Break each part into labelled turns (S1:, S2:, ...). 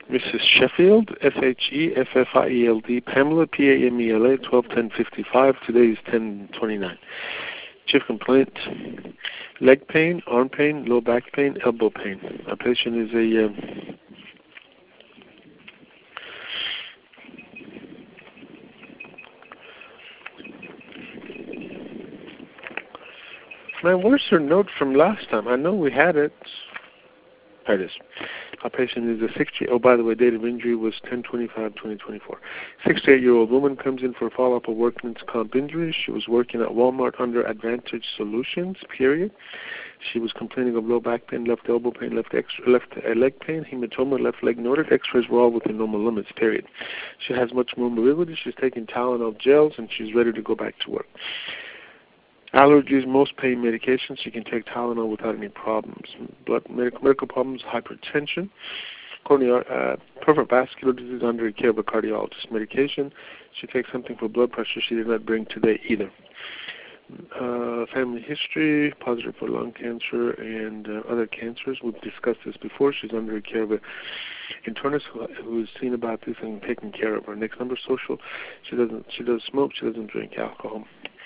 S1: Mrs. Sheffield, Sheffield, Pamela, Pamela, 12/10/55. Today is 10/29. Chief complaint: leg pain, arm pain, low back pain, elbow pain. Our patient is a man, where's her note from last time? I know we had it. There it is. Our patient is a 60. Oh, by the way, date of injury was 10/25/2024. 68-year-old woman comes in for a follow-up of workman's comp injury. She was working at Walmart under Advantage Solutions. Period. She was complaining of low back pain, left elbow pain, left leg pain, hematoma, left leg noted. X-rays were all within normal limits. Period. She has much more mobility. She's taking Tylenol gels, and she's ready to go back to work. Allergies, most pain medications. She can take Tylenol without any problems. Medical problems, hypertension, peripheral vascular disease under care of a cardiologist. Medication. She takes something for blood pressure she did not bring today either. Family history, positive for lung cancer and other cancers. We've discussed this before. She's under care of an internist who has seen about this and taken care of her. Next number, social. She does smoke. She doesn't drink alcohol.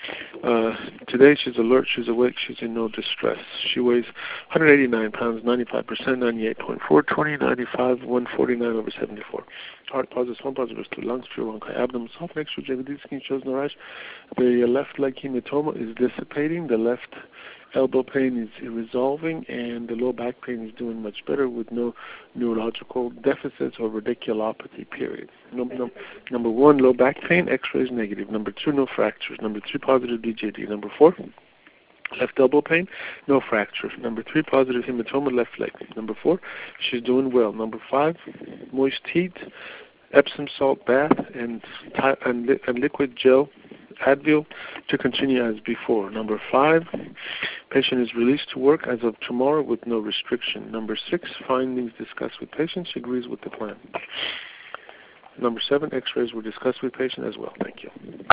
S1: Today she's alert, she's awake, she's in no distress. She weighs 189 pounds, 95%, 98.4, 20, 95, 149/74. Heart positive, one positive, two lungs, pure bronchi, abdomen, soft, extra JVD, skin shows no rash. The left leg hematoma is dissipating, the left elbow pain is resolving, and the low back pain is doing much better with no neurological deficits or radiculopathy, period. Number 1, low back pain, X-rays negative. Number 2, no fractures. Number 3, positive DJD. Number 4, left elbow pain, no fractures. Number 3, positive hematoma, left leg. Number 4, she's doing well. Number 5, moist heat, Epsom salt bath, and liquid gel Advil to continue as before. Number 5, patient is released to work as of tomorrow with no restriction. Number 6, findings discussed with patient. She agrees with the plan. Number 7, X-rays were discussed with patient as well. Thank you.